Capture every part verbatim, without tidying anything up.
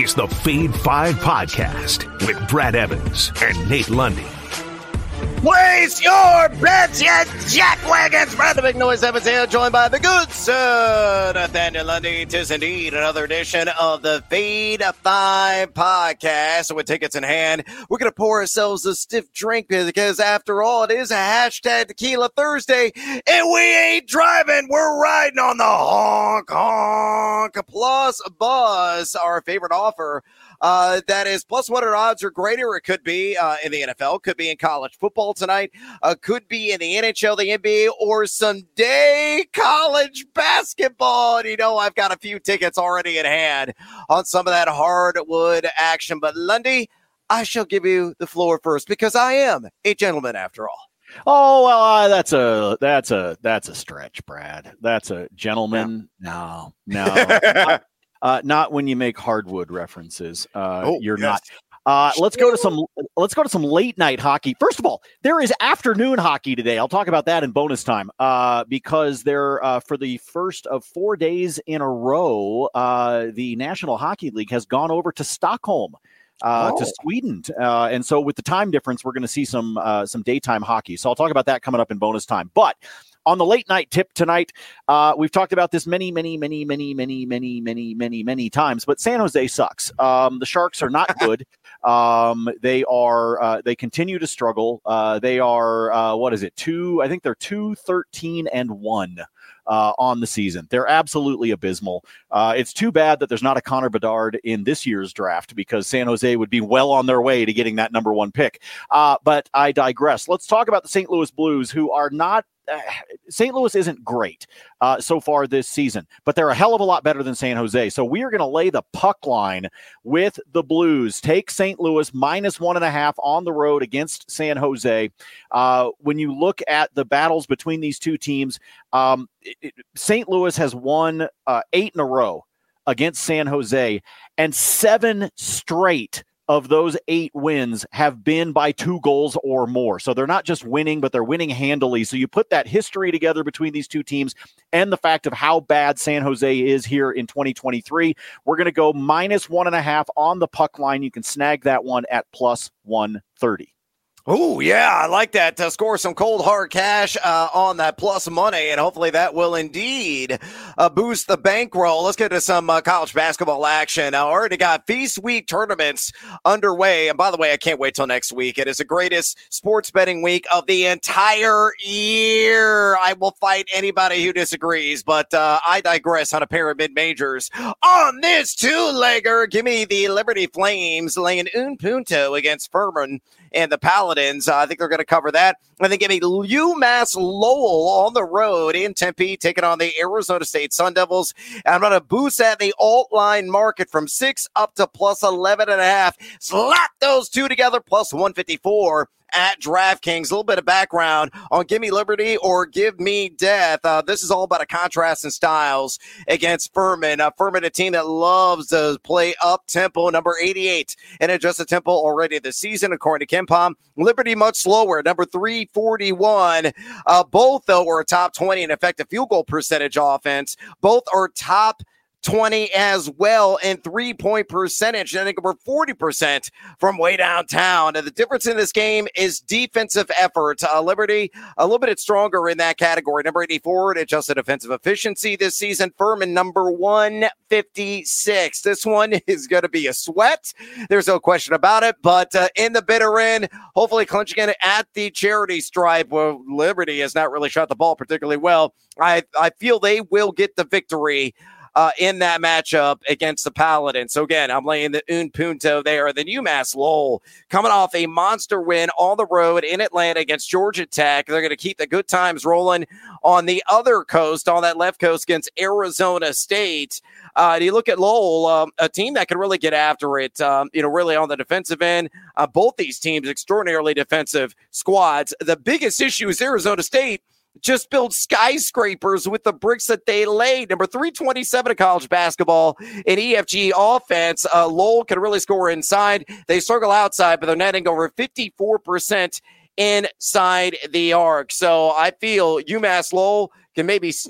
is the Fade five Podcast with Brad Evans and Nate Lundy. Place your bets, you jackwagons! Brad the Big Noise Evans here, joined by the good sir Nathaniel Lundy. Tis indeed another edition of the Fade five Podcast. So with tickets in hand, we're going to pour ourselves a stiff drink because after all, it is a hashtag Tequila Thursday, and we ain't driving. We're riding on the honk honk plus buzz, our favorite offer. Uh, that is plus one hundred odds or greater. It could be uh, in the N F L, could be in college football tonight, uh, could be in the N H L, the N B A, or someday college basketball. And you know, I've got a few tickets already in hand on some of that hardwood action. But Lundy, I shall give you the floor first because I am a gentleman after all. Oh, well, uh, that's a that's a that's a stretch, Brad. That's a gentleman. No, no. no. Uh, not when you make hardwood references. Uh, oh, you're yes. not. Uh, let's go to some. Let's go to some late night hockey. First of all, there is afternoon hockey today. I'll talk about that in bonus time uh, because there, uh, for the first of four days in a row, uh, the National Hockey League has gone over to Stockholm. Uh, oh. to Sweden. Uh, and so with the time difference, we're going to see some uh, some daytime hockey. So I'll talk about that coming up in bonus time. But on the late night tip tonight, uh, we've talked about this many, many, many, many, many, many, many, many, many times, but San Jose sucks. Um, the Sharks are not good. Um, they are, uh, they continue to struggle. Uh, they are, uh, what is it? Two, I think they're two, thirteen and one. Uh, on the season. They're absolutely abysmal. Uh, it's too bad that there's not a Connor Bedard in this year's draft because San Jose would be well on their way to getting that number one pick. Uh, but I digress. Let's talk about the Saint Louis Blues, who are not Uh, Saint Louis isn't great uh, so far this season, but they're a hell of a lot better than San Jose. So we are going to lay the puck line with the Blues. Take Saint Louis minus one and a half on the road against San Jose. Uh, when you look at the battles between these two teams, um, it, it, Saint Louis has won uh, eight in a row against San Jose, and seven straight of those eight wins have been by two goals or more. So they're not just winning, but they're winning handily. So you put that history together between these two teams and the fact of how bad San Jose is here in twenty twenty-three. We're going to go minus one and a half on the puck line. You can snag that one at plus one thirty. Oh, yeah, I like that. To score some cold, hard cash uh, on that plus money, and hopefully that will indeed uh, boost the bankroll. Let's get to some uh, college basketball action. I uh, already got Feast Week tournaments underway, and by the way, I can't wait till next week. It is the greatest sports betting week of the entire year. I will fight anybody who disagrees, but uh, I digress on a pair of mid-majors. On this two-legger, give me the Liberty Flames laying un punto against Furman and the Paladins. Uh, I think they're going to cover that. And then give me UMass Lowell on the road in Tempe, taking on the Arizona State Sun Devils. And I'm going to boost at the alt line market from six up to plus eleven and a half. Slap those two together, plus one fifty-four at DraftKings. A little bit of background on Give Me Liberty or Give Me Death. Uh, this is all about a contrast in styles against Furman. Uh, Furman, a team that loves to play up-tempo, number eighty-eight in adjusted tempo already this season, according to KenPom. Liberty much slower, number three forty-one. Uh, both, though, are a top twenty in effective field goal percentage offense. Both are top twenty as well in three-point percentage. I think over forty percent from way downtown. And the difference in this game is defensive effort. Uh, Liberty, a little bit stronger in that category. Number eighty-four in adjusted defensive efficiency this season. Furman, number one fifty-six. This one is going to be a sweat. There's no question about it. But uh, in the bitter end, hopefully clinching it at the charity stripe where Liberty has not really shot the ball particularly well. I, I feel they will get the victory Uh, in that matchup against the Paladins. So again, I'm laying the un punto there. Then UMass Lowell coming off a monster win on the road in Atlanta against Georgia Tech. They're going to keep the good times rolling on the other coast, on that left coast against Arizona State. Uh, you look at Lowell, um, a team that can really get after it, um, you know, really on the defensive end. Uh, both these teams, extraordinarily defensive squads. The biggest issue is Arizona State just build skyscrapers with the bricks that they laid. Number three twenty-seven of college basketball in E F G offense. Uh, Lowell can really score inside. They struggle outside, but they're netting over fifty-four percent inside the arc. So I feel UMass Lowell can maybe sneak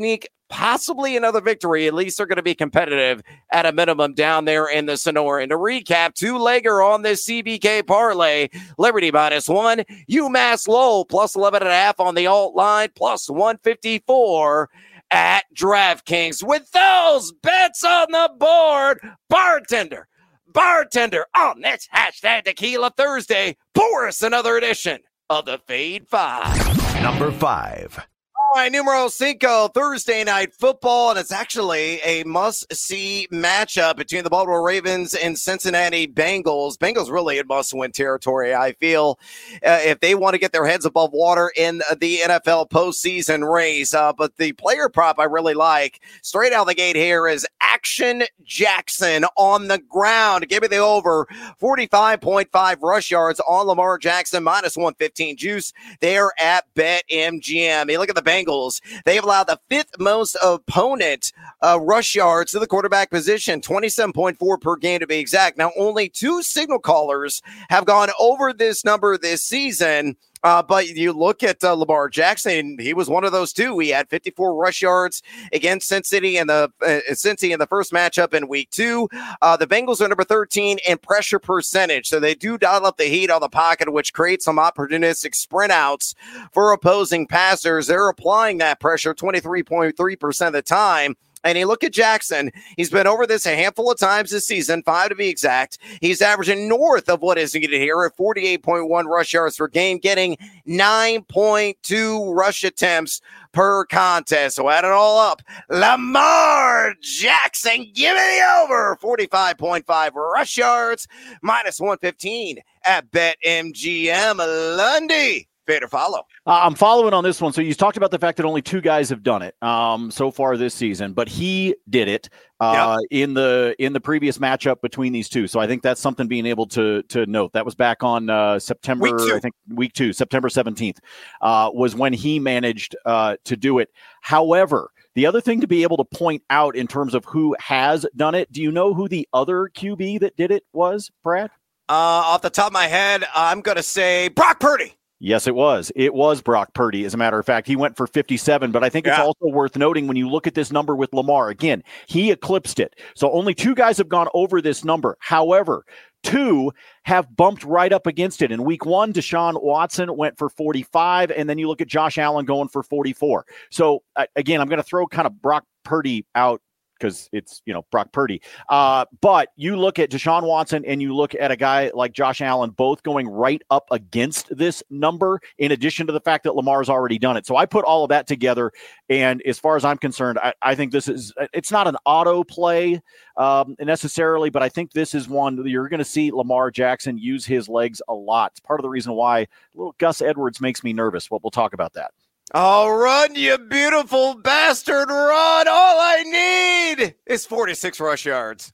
possibly another victory. At least they're going to be competitive at a minimum down there in the Sonora. And to recap, two-legger on this C B K parlay, Liberty minus one, UMass Lowell plus eleven and a half on the alt line, plus one fifty-four at DraftKings. With those bets on the board, bartender, bartender on this hashtag Tequila Thursday, pour us another edition of the Fade Five. Number five. All right, numero cinco, Thursday night football, and it's actually a must-see matchup between the Baltimore Ravens and Cincinnati Bengals. Bengals really in must-win territory, I feel, uh, if they want to get their heads above water in the N F L postseason race. Uh, but the player prop I really like, straight out the gate here, is Action Jackson on the ground. Give me the over, forty-five point five rush yards on Lamar Jackson, minus one fifteen juice there at BetMGM. You look at the Bengals. They have allowed the fifth most opponent uh, rush yards to the quarterback position, twenty-seven point four per game to be exact. Now, only two signal callers have gone over this number this season. Uh, but you look at uh, Lamar Jackson, he was one of those two. He had fifty-four rush yards against Cincinnati in the uh, Cincy in the first matchup in week two. Uh, the Bengals are number thirteen in pressure percentage, so they do dial up the heat on the pocket, which creates some opportunistic sprint outs for opposing passers. They're applying that pressure twenty-three point three percent of the time. And you look at Jackson, he's been over this a handful of times this season, five to be exact. He's averaging north of what is needed here at forty-eight point one rush yards per game, getting nine point two rush attempts per contest. So add it all up. Lamar Jackson, give me the over, forty-five point five rush yards, minus one fifteen at BetMGM. Lundy. Fade or follow. Uh, I'm following on this one. So you talked about the fact that only two guys have done it um, so far this season, but he did it uh, yep. in the in the previous matchup between these two. So I think that's something being able to to note. That was back on uh, September, I think week two, September seventeenth, uh, was when he managed uh, to do it. However, the other thing to be able to point out in terms of who has done it, do you know who the other Q B that did it was, Brad? Uh, off the top of my head, I'm going to say Brock Purdy. Yes, it was. It was Brock Purdy, as a matter of fact. He went for fifty-seven, but I think it's yeah. also worth noting when you look at this number with Lamar. Again, he eclipsed it. So only two guys have gone over this number. However, two have bumped right up against it. In week one, Deshaun Watson went for forty-five, and then you look at Josh Allen going for forty-four. So, uh, again, I'm going to throw kind of Brock Purdy out because it's, you know, Brock Purdy. Uh, but you look at Deshaun Watson and you look at a guy like Josh Allen, both going right up against this number, in addition to the fact that Lamar's already done it. So I put all of that together. And as far as I'm concerned, I, I think this is, it's not an auto play um, necessarily, but I think this is one that you're going to see Lamar Jackson use his legs a lot. It's part of the reason why little Gus Edwards makes me nervous. Well, we'll talk about that. Oh, run, you beautiful bastard, run. All I need is forty-six rush yards.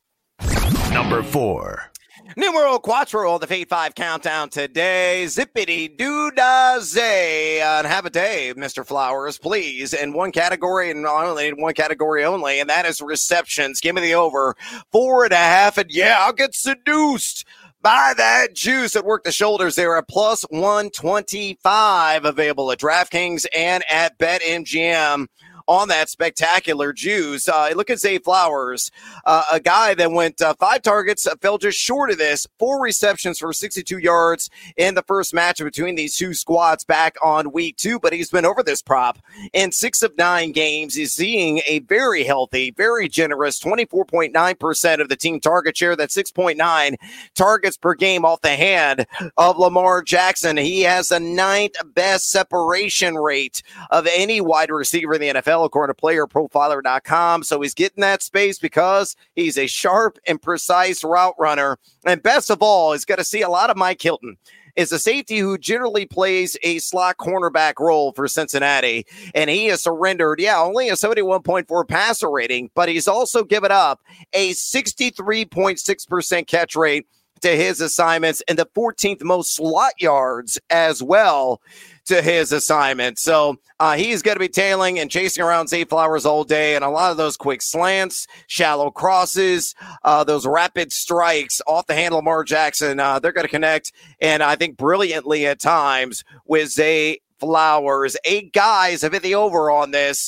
Number four. Numero quattro on the Fade five countdown today. Zippity doo da zay. Uh, and have a day, Mister Flowers, please. In one category, and I only need one category only, and that is receptions. Give me the over. Four and a half, and yeah, I'll get seduced by that juice that worked the shoulders there at plus one twenty-five, available at DraftKings and at BetMGM on that spectacular juice. Uh, look at Zay Flowers, uh, a guy that went uh, five targets, uh, fell just short of this, four receptions for sixty-two yards in the first match between these two squads back on week two, but he's been over this prop in six of nine games. He's seeing a very healthy, very generous twenty-four point nine percent of the team target share. That's six point nine targets per game off the hand of Lamar Jackson. He has the ninth best separation rate of any wide receiver in the N F L, according to player profiler dot com. So he's getting that space because he's a sharp and precise route runner. And best of all, he's got to see a lot of Mike Hilton. Is a safety who generally plays a slot cornerback role for Cincinnati. And he has surrendered, yeah, only a seventy-one point four passer rating, but he's also given up a sixty-three point six percent catch rate to his assignments and the fourteenth most slot yards as well to his assignment. So uh, he's going to be tailing and chasing around Zay Flowers all day, and a lot of those quick slants, shallow crosses, uh, those rapid strikes off the hand of Lamar Jackson, uh, they're going to connect, and I think brilliantly at times with Zay Flowers. Eight guys have hit the over on this.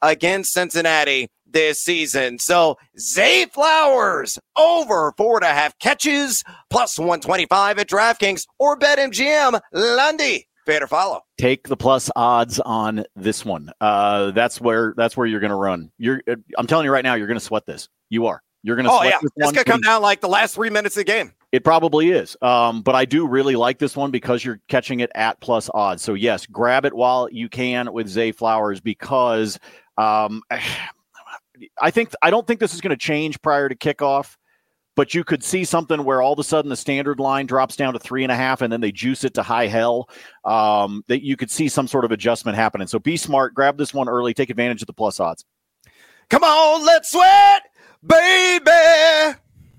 against Cincinnati this season. So Zay Flowers over four and a half catches, plus one twenty-five at DraftKings or BetMGM. Lundy, fade or follow? Take the plus odds on this one. Uh, that's where that's where you're going to run. You're. I'm telling you right now, you're going to sweat this. You are. You're going to. Oh sweat yeah, this it's going to come down like the last three minutes of the game. It probably is. Um, but I do really like this one because you're catching it at plus odds. So yes, grab it while you can with Zay Flowers because um, I think I don't think this is going to change prior to kickoff. But you could see something where all of a sudden the standard line drops down to three and a half, and then they juice it to high hell. Um, that you could see some sort of adjustment happening. So be smart, grab this one early, take advantage of the plus odds. Come on, let's sweat, baby.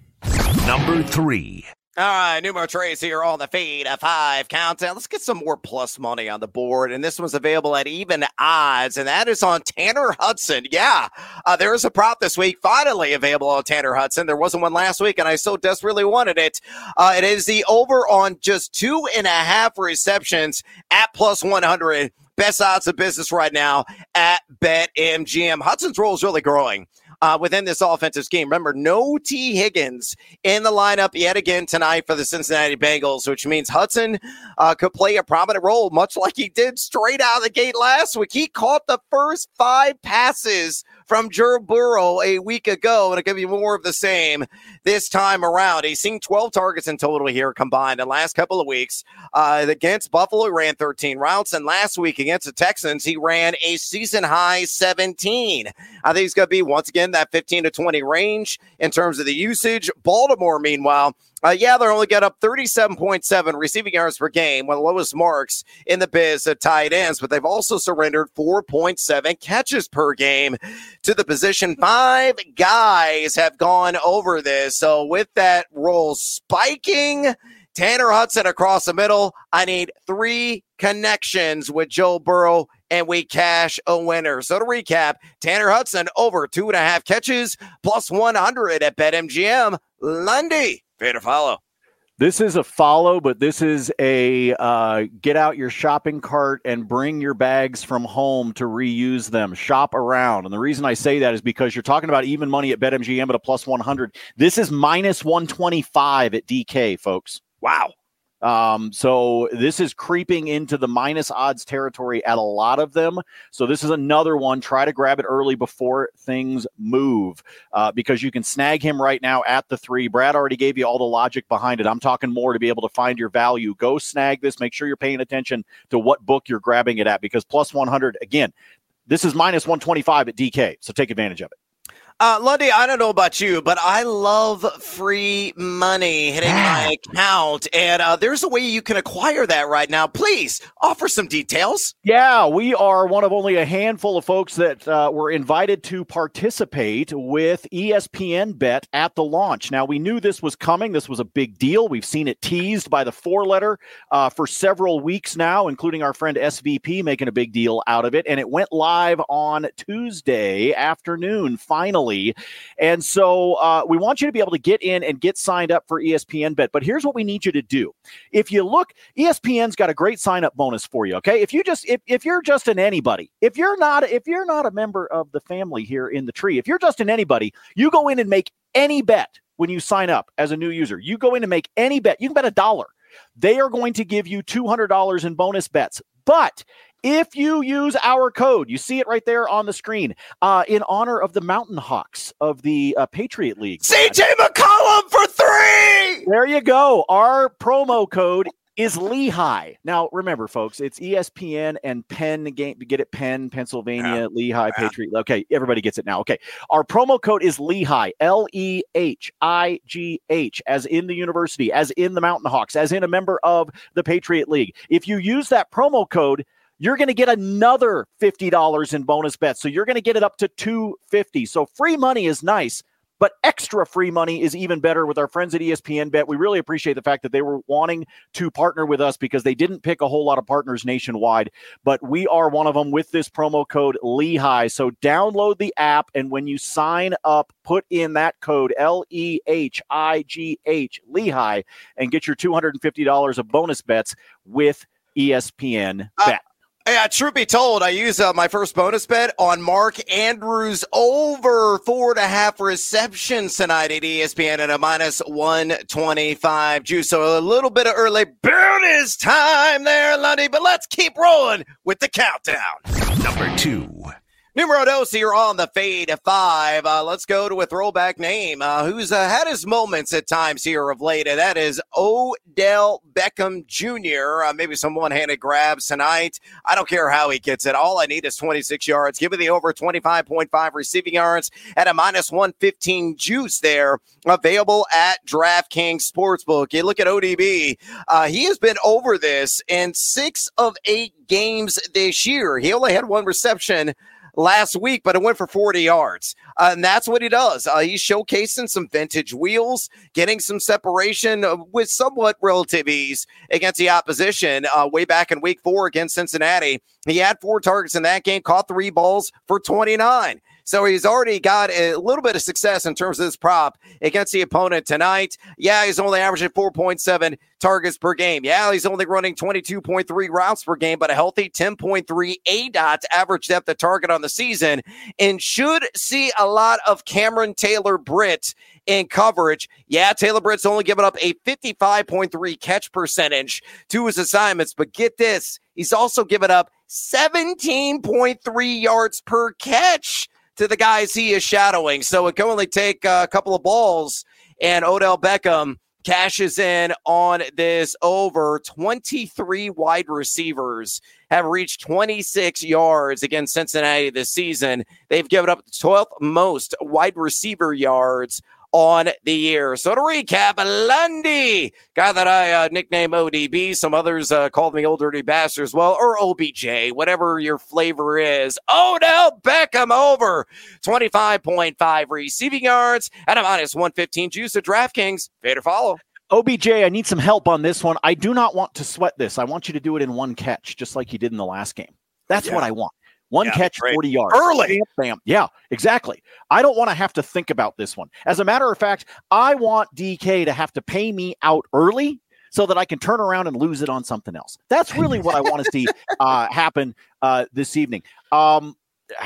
Number three. All right, Numero Trace here on the Fade of Five countdown. Let's get some more plus money on the board, and this one's available at even odds, and that is on Tanner Hudson. Yeah, uh, there is a prop this week, finally available on Tanner Hudson. There wasn't one last week, and I so desperately wanted it. Uh, it is the over on just two and a half receptions at plus one hundred. Best odds of business right now at BetMGM. Hudson's role is really growing Uh, within this offensive scheme. Remember, no T. Higgins in the lineup yet again tonight for the Cincinnati Bengals, which means Hudson uh, could play a prominent role, much like he did straight out of the gate last week. He caught the first five passes from Joe Burrow a week ago, and it'll give you more of the same this time around. He's seen twelve targets in total here combined in the last couple of weeks. Uh, against Buffalo, he ran thirteen routes, and last week against the Texans, he ran a season-high seventeen. I think he's going to be, once again, that fifteen to twenty range in terms of the usage. Baltimore, meanwhile, Uh, yeah, they're only got up thirty-seven point seven receiving yards per game, one of the lowest marks in the biz at tight ends, but they've also surrendered four point seven catches per game to the position. Five guys have gone over this. So with that role spiking, Tanner Hudson across the middle, I need three connections with Joe Burrow, and we cash a winner. So to recap, Tanner Hudson over two and a half catches, plus one hundred at BetMGM. Lundy, fade or follow? This is a follow, but this is a uh, get out your shopping cart and bring your bags from home to reuse them. Shop around. And the reason I say that is because you're talking about even money at BetMGM at a plus one hundred. This is minus one twenty-five at D K, folks. Wow. Um, so this is creeping into the minus odds territory at a lot of them. So this is another one. Try to grab it early before things move, uh, because you can snag him right now at the three. Brad already gave you all the logic behind it. I'm talking more to be able to find your value. Go snag this. Make sure you're paying attention to what book you're grabbing it at, because plus one hundred, again, this is minus one twenty-five at D K. So take advantage of it. Uh, Lundy, I don't know about you, but I love free money hitting my account, and uh, there's a way you can acquire that right now. Please offer some details. Yeah, we are one of only a handful of folks that uh, were invited to participate with E S P N Bet at the launch. Now, we knew this was coming. This was a big deal. We've seen it teased by the four-letter uh, for several weeks now, including our friend S V P making a big deal out of it, and it went live on Tuesday afternoon, finally. And so uh, we want you to be able to get in and get signed up for E S P N Bet. But here's what we need you to do. If you look, E S P N's got a great sign-up bonus for you, okay? If you just if, if you're just an anybody, if you're not if you're not a member of the family here in the tree, if you're just an anybody, you go in and make any bet when you sign up as a new user. You go in and make any bet. You can bet a dollar. They are going to give you two hundred dollars in bonus bets. But if you use our code, you see it right there on the screen, uh, in honor of the Mountain Hawks of the uh, Patriot League. C J McCollum for three! There you go. Our promo code is Lehigh. Now, remember, folks, it's E S P N and Penn game. Get it, Penn, Pennsylvania, yeah. Lehigh, yeah. Patriot. Okay, everybody gets it now. Okay, our promo code is Lehigh, L E H I G H, as in the university, as in the Mountain Hawks, as in a member of the Patriot League. If you use that promo code, you're going to get another fifty dollars in bonus bets. So you're going to get it up to two hundred fifty dollars. So free money is nice, but extra free money is even better with our friends at E S P N Bet. We really appreciate the fact that they were wanting to partner with us because they didn't pick a whole lot of partners nationwide, but we are one of them with this promo code Lehigh. So download the app, and when you sign up, put in that code L E H I G H, Lehigh, and get your two hundred fifty dollars of bonus bets with E S P N Bet. Uh- Yeah, truth be told, I used uh, my first bonus bet on Mark Andrews over four and a half receptions tonight at E S P N at a minus one twenty-five juice. So a little bit of early bonus time there, Lundy, but let's keep rolling with the countdown. Number two. Numero dos here on the Fade Five. Uh, let's go to a throwback name uh, who's uh, had his moments at times here of late, and that is Odell Beckham Junior Uh, maybe some one-handed grabs tonight. I don't care how he gets it. All I need is twenty-six yards. Give me the over twenty-five point five receiving yards at a minus one fifteen juice there, available at DraftKings Sportsbook. You look at O D B. Uh, he has been over this in six of eight games this year. He only had one reception last week, but it went for forty yards. Uh, and that's what he does. Uh, he's showcasing some vintage wheels, getting some separation uh, with somewhat relative ease against the opposition. Uh, way back in week four against Cincinnati, he had four targets in that game, caught three balls for twenty-nine. So he's already got a little bit of success in terms of this prop against the opponent tonight. Yeah, he's only averaging four point seven targets per game. Yeah, he's only running twenty-two point three routes per game, but a healthy ten point three A D O T average depth of target on the season, and should see a lot of Cameron Taylor-Britt in coverage. Yeah, Taylor Britt's only given up a fifty-five point three catch percentage to his assignments, but get this, he's also given up seventeen point three yards per catch to the guys he is shadowing. So it can only take a couple of balls, and Odell Beckham cashes in on this over. twenty-three wide receivers have reached twenty-six yards against Cincinnati this season. They've given up the twelfth most wide receiver yards on the year. So to recap, Lundy, guy that I uh, nickname O D B, some others uh, called me Old Dirty Bastard as well, or O B J, whatever your flavor is. Odell Beckham over twenty-five point five receiving yards at a minus one fifteen juice at DraftKings. Fade or follow. O B J, I need some help on this one. I do not want to sweat this. I want you to do it in one catch, just like you did in the last game. That's yeah. what I want. One yeah, catch, great. forty yards. Early. Bam, bam. Yeah, exactly. I don't want to have to think about this one. As a matter of fact, I want D K to have to pay me out early so that I can turn around and lose it on something else. That's really what I want to see uh, happen uh, this evening. Um,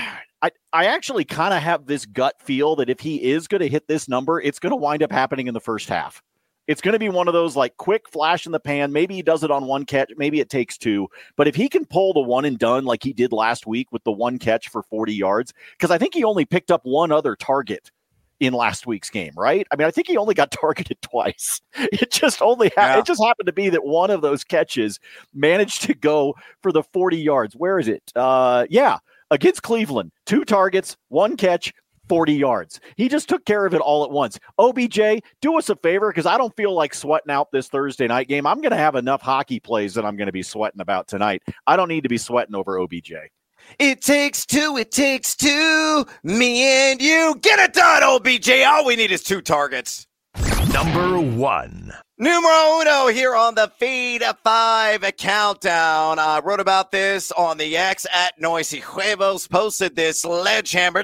I, I actually kind of have this gut feel that if he is going to hit this number, it's going to wind up happening in the first half. It's going to be one of those like quick flash in the pan. Maybe he does it on one catch. Maybe it takes two. But if he can pull the one and done like he did last week with the one catch for forty yards, because I think he only picked up one other target in last week's game, right? I mean, I think he only got targeted twice. It just only ha- yeah. it just happened to be that one of those catches managed to go for the forty yards. Where is it? Uh, yeah, against Cleveland, two targets, one catch, forty yards. He just took care of it all at once. O B J, do us a favor, because I don't feel like sweating out this Thursday night game. I'm going to have enough hockey plays that I'm going to be sweating about tonight. I don't need to be sweating over O B J. It takes two, it takes two, me and you. Get it done, O B J. All we need is two targets. Number one. Numero uno here on the Fade Five countdown. I uh, wrote about this on the X at Noisy Huevos, posted this sledgehammer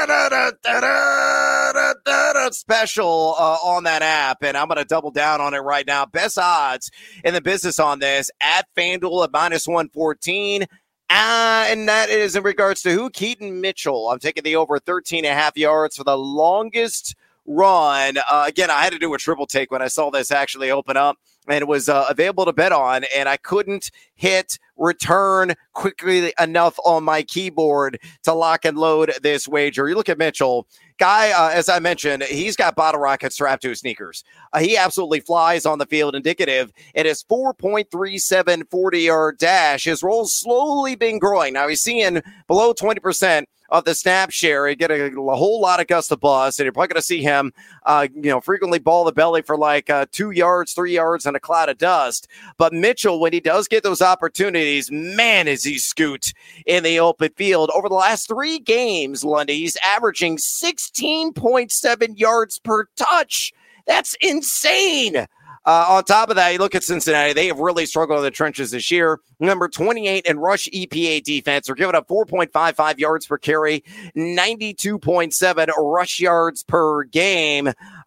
special uh, on that app, and I'm going to double down on it right now. Best odds in the business on this at FanDuel at minus one fourteen. Uh, and that is in regards to who? Keaton Mitchell. I'm taking the over thirteen and a half yards for the longest run. Uh, again, I had to do a triple take when I saw this actually open up, and it was uh, available to bet on, and I couldn't hit return quickly enough on my keyboard to lock and load this wager. You look at Mitchell, guy, uh, as I mentioned, he's got bottle rockets strapped to his sneakers. Uh, he absolutely flies on the field, indicative in his four point three seven forty-yard dash. His roll's slowly been growing. Now he's seeing below twenty percent of the snap share. You get a, a whole lot of gust of buzz, and you're probably going to see him, uh, you know, frequently ball the belly for like uh, two yards, three yards, and a cloud of dust. But Mitchell, when he does get those opportunities, man, is he scoot in the open field. Over the last three games, Lundy, he's averaging sixteen point seven yards per touch. That's insane. Uh, on top of that, you look at Cincinnati. They have really struggled in the trenches this year. Number twenty-eight in rush E P A defense. They're giving up four point five five yards per carry, ninety-two point seven rush yards per game. Uh,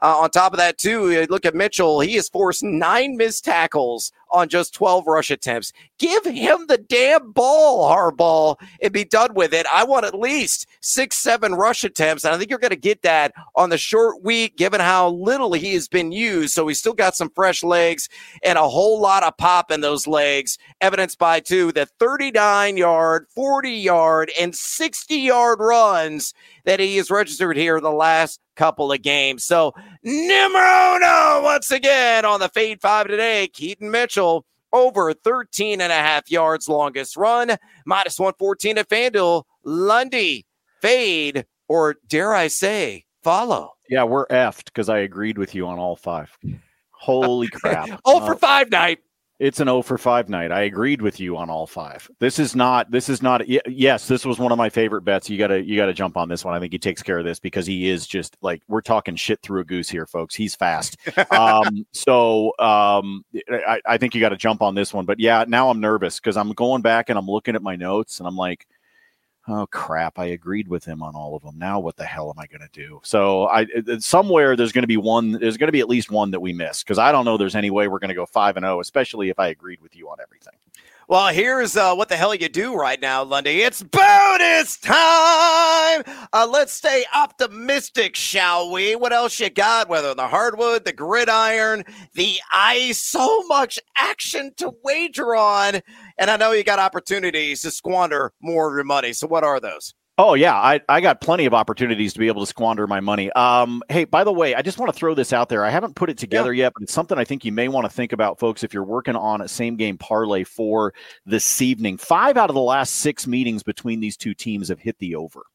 Uh, on top of that, too, you look at Mitchell. He has forced nine missed tackles on just twelve rush attempts. Give him the damn ball, Harbaugh, and be done with it. I want at least six, seven rush attempts, and I think you're going to get that on the short week, given how little he has been used. So he's still got some fresh legs and a whole lot of pop in those legs, evidenced by, too, the thirty-nine-yard, forty-yard, and sixty-yard runs that he has registered here in the last couple of games. So numero uno once again on the Fade Five today, Keaton Mitchell over thirteen and a half yards longest run, minus one fourteen at FanDuel. Lundy, fade, or dare I say, follow. Yeah, we're effed because I agreed with you on all five. Holy crap. oh for five night. It's an oh for five night. I agreed with you on all five. This is not, this is not, yes, this was one of my favorite bets. You gotta, you gotta jump on this one. I think he takes care of this because he is just like, we're talking shit through a goose here, folks. He's fast. um, so um, I, I think you got to jump on this one, but yeah, now I'm nervous because I'm going back and I'm looking at my notes and I'm like, oh crap, I agreed with him on all of them. Now what the hell am I going to do? So I somewhere there's going to be one, there's going to be at least one that we miss because I don't know there's any way we're going to go five and oh, especially if I agreed with you on everything. Well, here's uh, what the hell you do right now, Lundy. It's bonus time. Uh, let's stay optimistic, shall we? What else you got? Whether the hardwood, the gridiron, the ice, so much action to wager on. And I know you got opportunities to squander more of your money. So what are those? Oh, yeah, I, I got plenty of opportunities to be able to squander my money. Um, hey, by the way, I just want to throw this out there. I haven't put it together yeah. yet, but it's something I think you may want to think about, folks, if you're working on a same-game parlay for this evening. Five out of the last six meetings between these two teams have hit the over.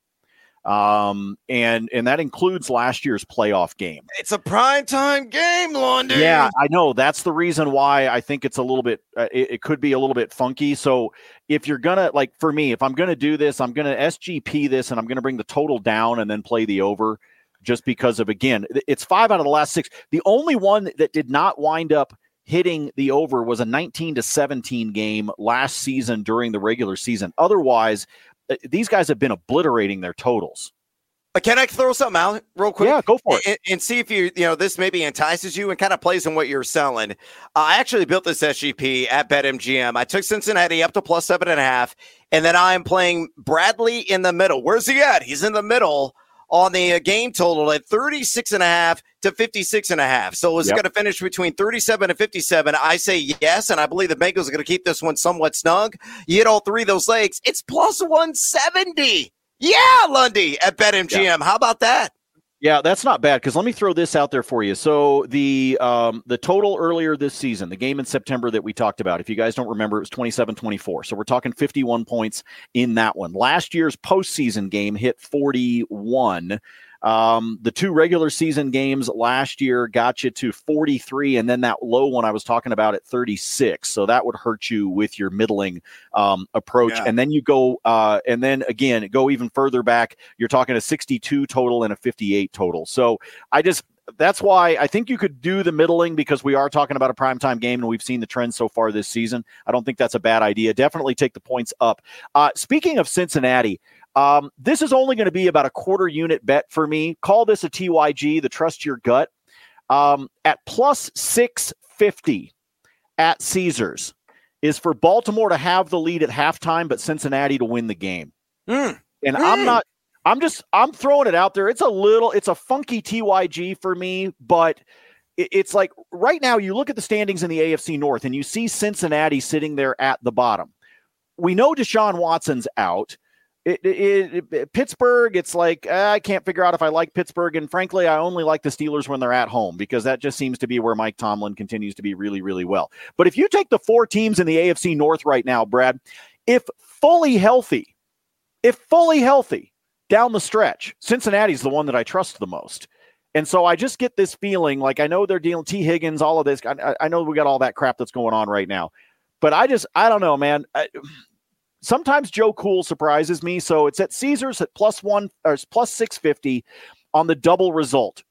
Um, and and that includes last year's playoff game. It's a primetime game, London. Yeah, I know. That's the reason why I think it's a little bit, uh, it, it could be a little bit funky. So if you're going to, like for me, if I'm going to do this, I'm going to S G P this and I'm going to bring the total down and then play the over just because of, again, it's five out of the last six. The only one that did not wind up hitting the over was a nineteen to seventeen game last season during the regular season. Otherwise, these guys have been obliterating their totals. Can I throw something out real quick? Yeah, go for it. And, and see if you, you know, this maybe entices you and kind of plays in what you're selling. Uh, I actually built this S G P at BetMGM. I took Cincinnati up to plus seven and a half, and then I'm playing Bradley in the middle. Where's he at? He's in the middle on the uh, game total at thirty-six and a half to fifty-six and a half. So is yep. it going to finish between thirty-seven and fifty-seven? I say yes, and I believe the Bengals are going to keep this one somewhat snug. You hit all three of those legs. It's plus one seventy. Yeah, Lundy at BetMGM. Yeah. How about that? Yeah, that's not bad because let me throw this out there for you. So the um, the total earlier this season, the game in September that we talked about, if you guys don't remember, it was twenty-seven twenty-four. So we're talking fifty-one points in that one. Last year's postseason game hit forty-one. Um, the two regular season games last year got you to forty-three, and then that low one I was talking about at thirty-six. So that would hurt you with your middling um, approach. Yeah. And then you go, uh, and then again, go even further back. You're talking a sixty-two total and a fifty-eight total. So I just, that's why I think you could do the middling because we are talking about a primetime game and we've seen the trends so far this season. I don't think that's a bad idea. Definitely take the points up. Uh, speaking of Cincinnati, Um, this is only going to be about a quarter unit bet for me. Call this a T Y G, the trust your gut. Um, at plus six fifty at Caesars is for Baltimore to have the lead at halftime, but Cincinnati to win the game. Mm. And mm. I'm not, I'm just, I'm throwing it out there. It's a little, it's a funky T Y G for me, but it, it's like right now you look at the standings in the A F C North and you see Cincinnati sitting there at the bottom. We know Deshaun Watson's out. It, it, it, Pittsburgh, it's like, uh, I can't figure out if I like Pittsburgh. And frankly, I only like the Steelers when they're at home because that just seems to be where Mike Tomlin continues to be really, really well. But if you take the four teams in the A F C North right now, Brad, if fully healthy, if fully healthy down the stretch, Cincinnati's the one that I trust the most. And so I just get this feeling like I know they're dealing T. Higgins, all of this. I, I know we got all that crap that's going on right now. But I just, I don't know, man. I, Sometimes Joe Cool surprises me. So it's at Caesars at plus one or plus six fifty on the double result.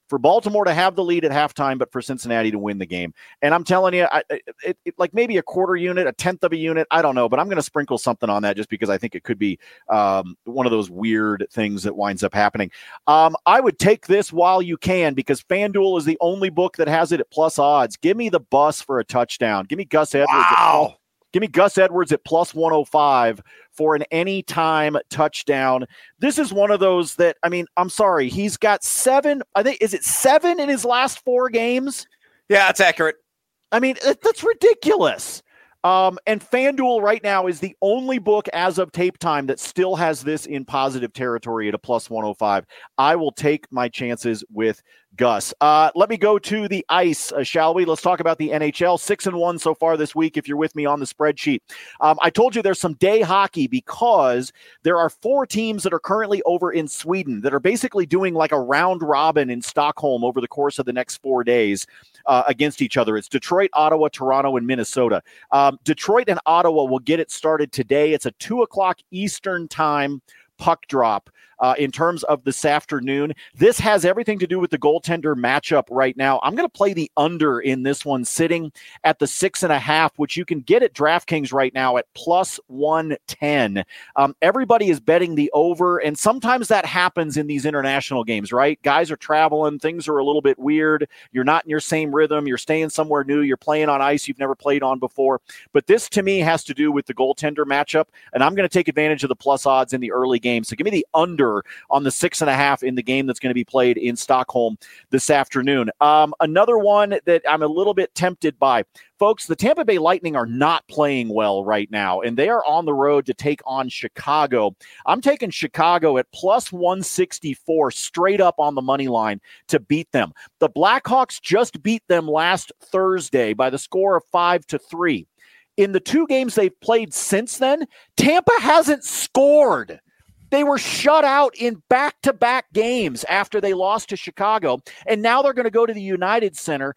for Baltimore to have the lead at halftime, but for Cincinnati to win the game. And I'm telling you, I, it, it, like maybe a quarter unit, a tenth of a unit, I don't know, but I'm going to sprinkle something on that just because I think it could be um, one of those weird things that winds up happening. Um, I would take this while you can because FanDuel is the only book that has it at plus odds. Give me the bus for a touchdown. Give me Gus Edwards. Wow. At, give me Gus Edwards at plus one oh five for an anytime touchdown. This is one of those that, I mean, I'm sorry. He's got seven, I think, is it seven in his last four games? Yeah, that's accurate. I mean, that's ridiculous. Um, and FanDuel right now is the only book as of tape time that still has this in positive territory at a plus one oh five. I will take my chances with Gus. Uh, let me go to the ice, uh, shall we? Let's talk about the N H L. Six and one so far this week, if you're with me on the spreadsheet. Um, I told you there's some day hockey because there are four teams that are currently over in Sweden that are basically doing like a round robin in Stockholm over the course of the next four days uh, against each other. It's Detroit, Ottawa, Toronto, and Minnesota. Um, Detroit and Ottawa will get it started today. It's a two o'clock Eastern time puck drop. Uh, in terms of this afternoon. This has everything to do with the goaltender matchup right now. I'm going to play the under in this one, sitting at the six and a half, which you can get at DraftKings right now at plus one ten. Um, everybody is betting the over, and sometimes that happens in these international games, right? Guys are traveling. Things are a little bit weird. You're not in your same rhythm. You're staying somewhere new. You're playing on ice you've never played on before. But this, to me, has to do with the goaltender matchup, and I'm going to take advantage of the plus odds in the early game. So give me the under on the six and a half in the game that's going to be played in Stockholm this afternoon. Um, another one that I'm a little bit tempted by. Folks, the Tampa Bay Lightning are not playing well right now, and they are on the road to take on Chicago. I'm taking Chicago at plus one sixty-four straight up on the money line to beat them. The Blackhawks just beat them last Thursday by the score of five to three. In the two games they've played since then, Tampa hasn't scored. They were shut out in back-to-back games after they lost to Chicago, and now they're going to go to the United Center.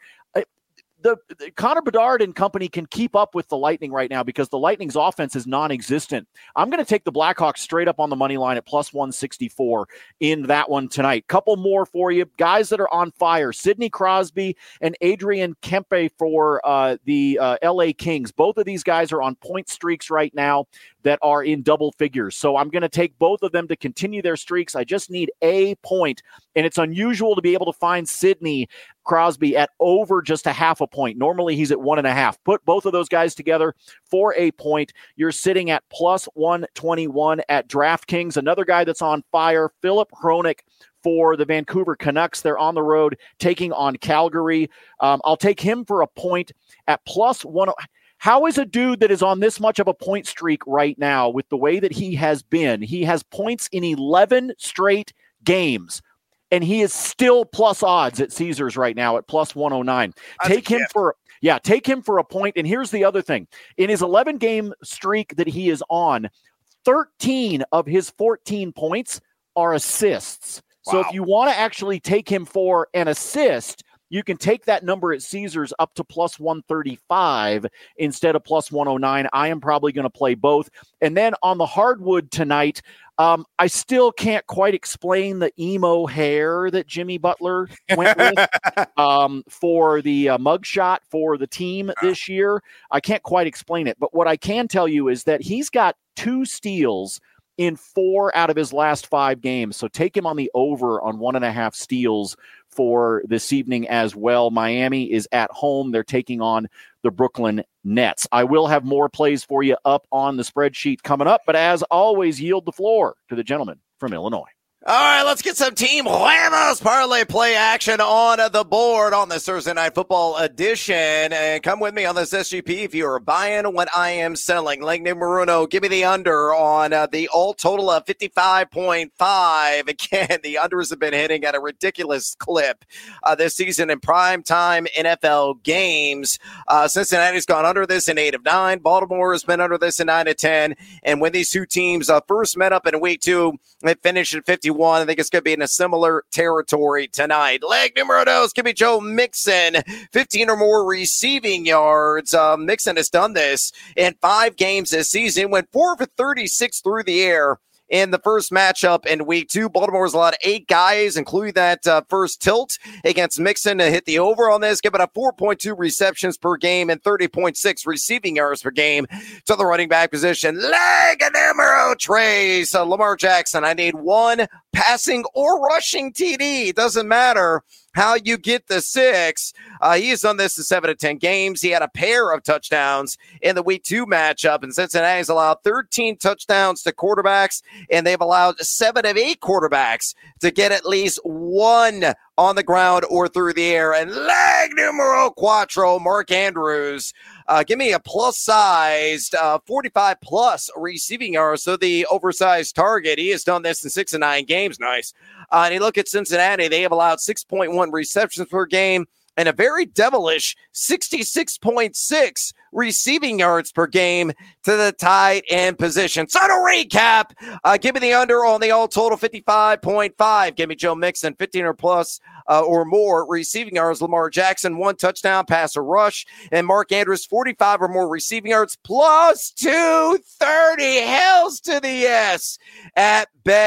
The, the Connor Bedard and company can keep up with the Lightning right now because the Lightning's offense is non-existent. I'm going to take the Blackhawks straight up on the money line at plus one sixty-four in that one tonight. Couple more for you. Guys that are on fire. Sidney Crosby and Adrian Kempe for uh, the uh, L A Kings. Both of these guys are on point streaks right now that are in double figures. So I'm going to take both of them to continue their streaks. I just need a point, and it's unusual to be able to find Sidney Crosby at over just a half a point. Normally he's at one and a half. Put both of those guys together for a point. You're sitting at plus one twenty-one at DraftKings. Another guy that's on fire, Philip Hronik for the Vancouver Canucks. They're on the road taking on Calgary. Um, I'll take him for a point at plus one. How is a dude that is on this much of a point streak right now with the way that he has been? He has points in eleven straight games, and he is still plus odds at Caesars right now at plus one oh nine. That's take him for yeah, take him for a point. And here's the other thing. In his eleven game streak that he is on, thirteen of his fourteen points are assists. Wow. So if you want to actually take him for an assist, you can take that number at Caesars up to plus one thirty-five instead of plus one oh nine. I am probably going to play both. And then on the hardwood tonight, um, I still can't quite explain the emo hair that Jimmy Butler went with um, for the uh, mugshot for the team this year. I can't quite explain it. But what I can tell you is that he's got two steals in four out of his last five games. So take him on the over on one and a half steals for this evening as well. Miami is at home. They're taking on the Brooklyn Nets. I will have more plays for you up on the spreadsheet coming up, but as always, yield the floor to the gentleman from Illinois. All right, let's get some Team Ramos parlay play action on the board on this Thursday Night Football edition. And come with me on this S G P if you are buying what I am selling. Lake Maruno, give me the under on uh, the all total of fifty-five point five. Again, the unders have been hitting at a ridiculous clip uh, this season in primetime N F L games. Uh, Cincinnati's gone under this in eight of nine. Baltimore has been under this in nine of ten. And when these two teams uh, first met up in week two, they finished at fifty-one. I think it's going to be in a similar territory tonight. Leg numero dos, give me Joe Mixon, fifteen or more receiving yards. Uh, Mixon has done this in five games this season, went four for thirty-six through the air in the first matchup in week two. Baltimore's allowed eight guys, including that uh, first tilt against Mixon, to hit the over on this, giving up four point two receptions per game and thirty point six receiving yards per game to the running back position. Leg numero tres. Uh, Lamar Jackson, I need one passing or rushing T D. It doesn't matter how you get the six. Uh, he has done this in seven to ten games. He had a pair of touchdowns in the week two matchup, and Cincinnati's allowed thirteen touchdowns to quarterbacks, and they've allowed seven of eight quarterbacks to get at least one on the ground or through the air. And leg numero cuatro, Mark Andrews. Uh, give me a plus-sized uh, forty-five plus receiving yards, so the oversized target. He has done this in six and nine games. Nice. Uh, and you look at Cincinnati, they have allowed six point one receptions per game and a very devilish sixty-six point six receiving yards per game to the tight end position. So to recap, uh, give me the under on the all total fifty-five point five. Give me Joe Mixon, fifteen or plus uh, or more receiving yards. Lamar Jackson, one touchdown, pass or rush. And Mark Andrews, forty-five or more receiving yards, plus two thirty. Hells to the yes at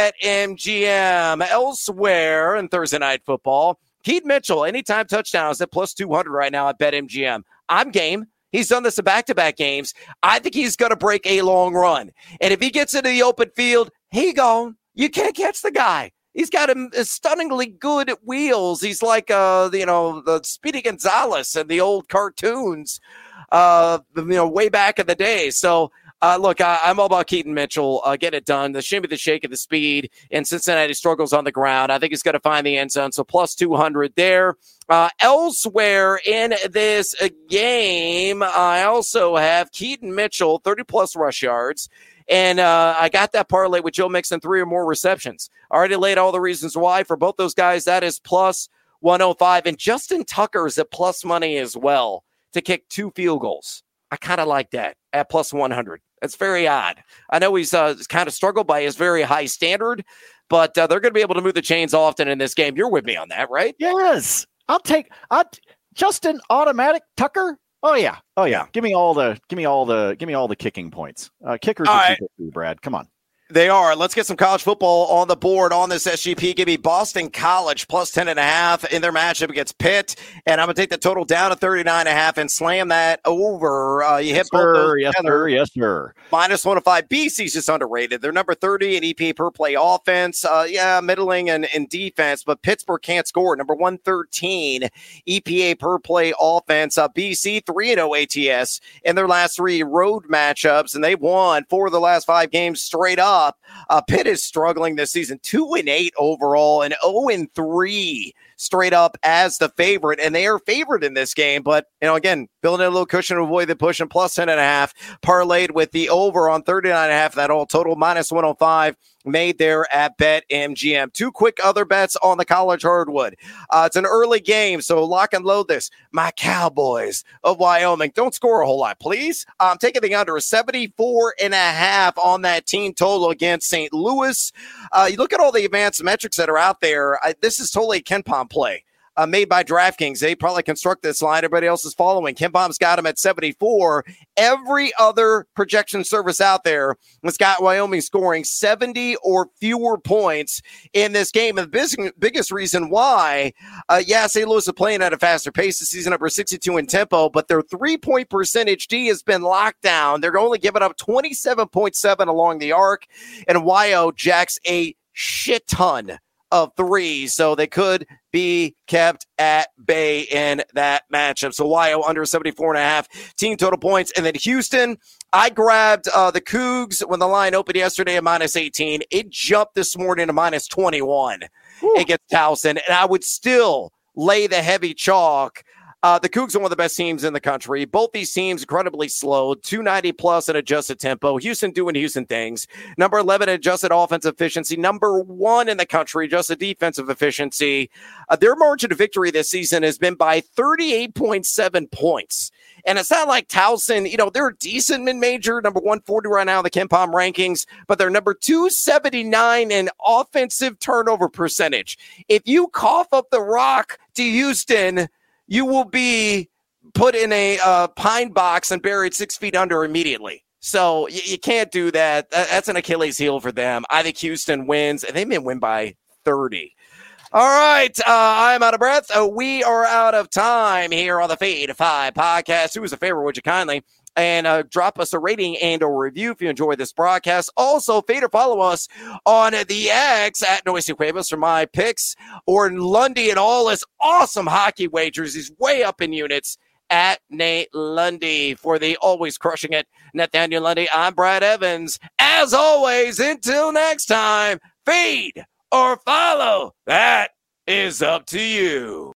BetMGM. Elsewhere in Thursday Night Football, Keaton Mitchell, anytime touchdowns at plus two hundred right now at BetMGM. I'm game. He's done this in back-to-back games. I think he's going to break a long run. And if he gets into the open field, he gone. You can't catch the guy. He's got a, a stunningly good wheels. He's like, uh, you know, the Speedy Gonzalez in the old cartoons, uh, you know, way back in the day. So, Uh, look, I, I'm all about Keaton Mitchell. Uh, get it done. The shimmy, the shake, of the speed, and Cincinnati struggles on the ground. I think he's going to find the end zone. So plus two hundred there. Uh, elsewhere in this uh, game, I also have Keaton Mitchell, thirty plus rush yards. And uh, I got that parlay with Joe Mixon, three or more receptions. I already laid all the reasons why for both those guys. That is plus one oh five. And Justin Tucker is at plus money as well to kick two field goals. I kind of like that at plus one hundred. That's very odd. I know he's uh, kind of struggled by his very high standard, but uh, they're going to be able to move the chains often in this game. You're with me on that, right? Yes. I'll take I'll, Justin Automatic Tucker. Oh yeah. Oh yeah. Give me all the give me all the give me all the kicking points. Uh, kickers are right. Brad. Come on. They are. Let's get some college football on the board on this S G P. Give me Boston College plus ten and a half in their matchup against Pitt. And I'm going to take the total down to thirty-nine and a half and slam that over. Uh, you yes, hit both sir. those Yes, together. sir. Yes, sir. Minus one oh five. B C's just underrated. They're number thirty in E P A per play offense. Uh, yeah, middling and in defense, but Pittsburgh can't score. Number one thirteen E P A per play offense. Uh, B C three and oh A T S in their last three road matchups, and they've won four of the last five games straight up. Uh, Pitt is struggling this season, two and eight overall and oh and three straight up as the favorite, and they are favored in this game. But, you know, again, building a little cushion to avoid the push and plus ten and a half, parlayed with the over on thirty-nine and a half. That all total minus one oh five made there at BetMGM. Two quick other bets on the college hardwood. Uh, it's an early game, so lock and load this. My Cowboys of Wyoming don't score a whole lot, please. I'm taking the under seventy-four and a half on that team total against Saint Louis. Uh, you look at all the advanced metrics that are out there. I, this is totally a KenPom play. Uh, made by DraftKings. They probably construct this line. Everybody else is following. KenPom's got them at seventy-four. Every other projection service out there has got Wyoming scoring seventy or fewer points in this game. And the bis- biggest reason why, uh, yeah, Saint Louis is playing at a faster pace this season, number sixty-two in tempo, but their three-point percentage D has been locked down. They're only giving up twenty-seven point seven along the arc, and Y O jacks a shit ton of threes, so they could be kept at bay in that matchup. So Y O under seventy-four and a half team total points. And then Houston, I grabbed uh, the Cougs when the line opened yesterday at minus eighteen. It jumped this morning to minus twenty-one Whew. Against Towson, and I would still lay the heavy chalk. Uh, the Cougs are one of the best teams in the country. Both these teams incredibly slow, two ninety plus in adjusted tempo. Houston doing Houston things. Number eleven adjusted offensive efficiency. Number one in the country adjusted defensive efficiency. Uh, their margin of victory this season has been by thirty-eight point seven points. And it's not like Towson, you know, they're a decent mid-major, number one forty right now in the KenPom rankings, but they're number two seventy-nine in offensive turnover percentage. If you cough up the rock to Houston, you will be put in a uh, pine box and buried six feet under immediately. So you, you can't do that. that. That's an Achilles heel for them. I think Houston wins, and they may win by thirty. All right, uh, I'm out of breath. Uh, we are out of time here on the Fade Five podcast. Do us a favor, would you kindly? And uh, drop us a rating and a review if you enjoy this broadcast. Also, fade or follow us on the X at Noisy Cuevas for my picks, or Lundy and all his awesome hockey wagers. He's way up in units at Nate Lundy. For the always crushing it Nathaniel Lundy, I'm Brad Evans. As always, until next time, fade or follow. That is up to you.